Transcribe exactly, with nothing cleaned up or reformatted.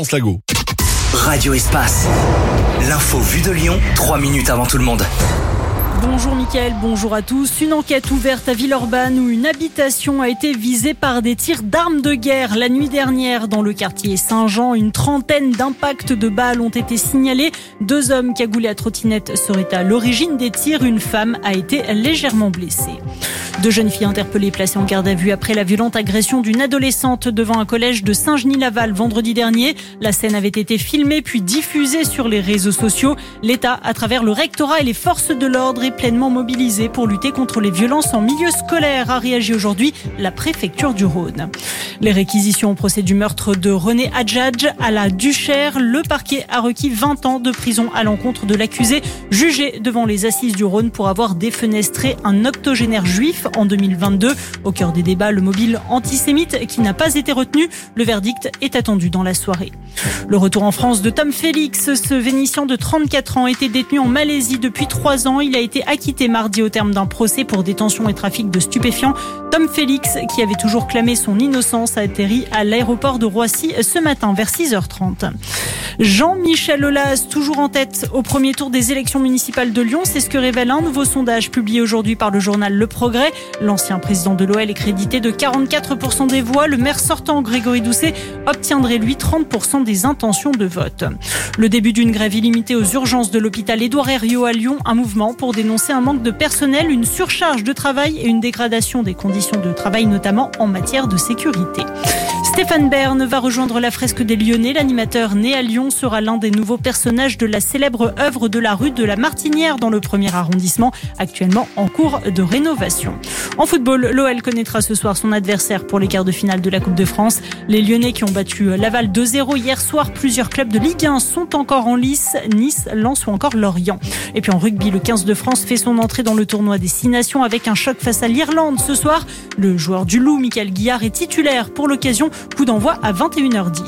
Lago. Radio Espace. L'info vue de Lyon, trois minutes avant tout le monde. Bonjour Mickaël, bonjour à tous. Une enquête ouverte à Villeurbanne où une habitation a été visée par des tirs d'armes de guerre. La nuit dernière, dans le quartier Saint-Jean, une trentaine d'impacts de balles ont été signalés. Deux hommes cagoulés à trottinette seraient à l'origine des tirs. Une femme a été légèrement blessée. Deux jeunes filles interpellées placées en garde à vue après la violente agression d'une adolescente devant un collège de Saint-Genis-Laval vendredi dernier. La scène avait été filmée puis diffusée sur les réseaux sociaux. L'État, à travers le rectorat et les forces de l'ordre, est pleinement mobilisé pour lutter contre les violences en milieu scolaire, a réagi aujourd'hui la préfecture du Rhône. Les réquisitions au procès du meurtre de René Adjadj à la Duchère. Le parquet a requis vingt ans de prison à l'encontre de l'accusé, jugé devant les assises du Rhône pour avoir défenestré un octogénaire juif en deux mille vingt-deux. Au cœur des débats, le mobile antisémite qui n'a pas été retenu. Le verdict est attendu dans la soirée. Le retour en France de Tom Félix, ce Vénitien de trente-quatre ans, était détenu en Malaisie depuis trois ans. Il a été acquitté mardi au terme d'un procès pour détention et trafic de stupéfiants. Tom Félix, qui avait toujours clamé son innocence, a atterri à l'aéroport de Roissy ce matin vers six heures trente. Jean-Michel Aulas, toujours en tête au premier tour des élections municipales de Lyon. C'est ce que révèle un nouveau sondage publié aujourd'hui par le journal Le Progrès. L'ancien président de l'O L est crédité de quarante-quatre pour cent des voix. Le maire sortant, Grégory Doucet, obtiendrait lui trente pour cent des intentions de vote. Le début d'une grève illimitée aux urgences de l'hôpital Édouard Herriot à Lyon. Un mouvement pour dénoncer un manque de personnel, une surcharge de travail et une dégradation des conditions de travail, notamment en matière de sécurité. Stéphane Bern va rejoindre la fresque des Lyonnais. L'animateur né à Lyon sera l'un des nouveaux personnages de la célèbre œuvre de la rue de la Martinière dans le premier arrondissement, actuellement en cours de rénovation. En football, l'O L connaîtra ce soir son adversaire pour les quarts de finale de la Coupe de France. Les Lyonnais qui ont battu Laval deux zéro hier soir, plusieurs clubs de Ligue un sont encore en lice, Nice, Lens ou encore Lorient. Et puis en rugby, le quinze de France fait son entrée dans le tournoi des Six Nations avec un choc face à l'Irlande ce soir. Le joueur du Loup, Michael Guillard, est titulaire pour l'occasion. Coup d'envoi à vingt et une heures dix.